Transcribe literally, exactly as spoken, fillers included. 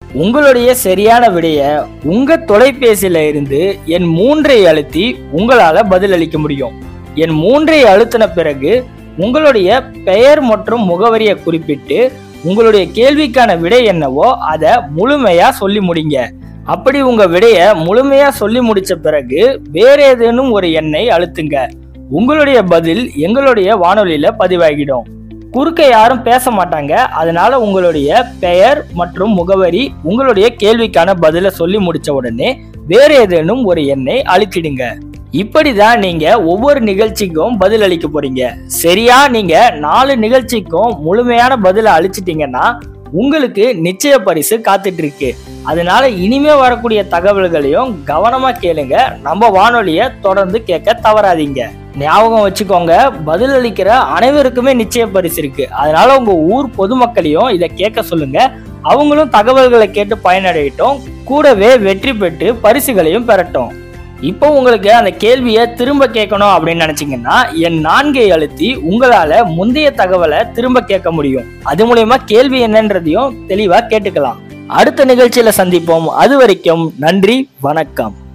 உங்களுடைய சரியான விடைய உங்க தொலைபேசியில இருந்து என் மூன்றை அழுத்தி உங்களால பதிலளிக்க முடியும். என் மூன்றை அழுத்தின பிறகு உங்களுடைய பெயர் மற்றும் முகவரியை குறிப்பிட்டு உங்களுடைய கேள்விக்கான விடை என்னவோ அதை முழுமையா சொல்லி முடிங்க. அப்படி உங்க விடைய முழுமையா சொல்லி முடிச்ச பிறகு வேற ஏதேனும் ஒரு எண்ணை அழுத்துங்க. உங்களுடைய பதில் எங்களுடைய வானொலியில பதிவாகிடும். குறுக்க யாரும் பேச மாட்டாங்க. அதனால உங்களுடைய பெயர் மற்றும் முகவரி உங்களுடைய கேள்விக்கான பதில சொல்லி முடிச்ச உடனே வேற ஏதேனும் ஒரு எண்ணை அழுத்திடுங்க. இப்படிதான் நீங்க ஒவ்வொரு நிகழ்ச்சிக்கும் பதில் அளிக்க போறீங்க. சரியா நீங்க நாலு நிகழ்ச்சிக்கும் முழுமையான பதில அளிச்சிட்டீங்கன்னா உங்களுக்கு நிச்சய பரிசு காத்துட்டு இருக்கு. அதனால இனிமே வரக்கூடிய தகவல்களையும் கவனமா கேளுங்க. நம்ம வானொலியை தொடர்ந்து கேட்க தவறாதீங்க. ஞாபகம் வச்சுக்கோங்க, பதில் அளிக்கிற அனைவருக்குமே நிச்சய பரிசு இருக்கு. அதனால உங்க ஊர் பொதுமக்களையும் இதை கேட்க சொல்லுங்க. அவங்களும் தகவல்களை கேட்டு பயனடையட்டும், கூடவே வெற்றி பெற்று பரிசுகளையும் பெறட்டும். இப்போ உங்களுக்கு அந்த கேள்வியை திரும்ப கேட்கணும் அப்படின்னு நினைச்சீங்கன்னா என் நான்கை அழுத்தி உங்களால முந்தைய தகவலை திரும்ப கேட்க முடியும். அது மூலமா கேள்வி என்னன்றதையும் தெளிவா கேட்டுக்கலாம். அடுத்த நிகழ்ச்சியில சந்திப்போம். அது வரைக்கும் நன்றி, வணக்கம்.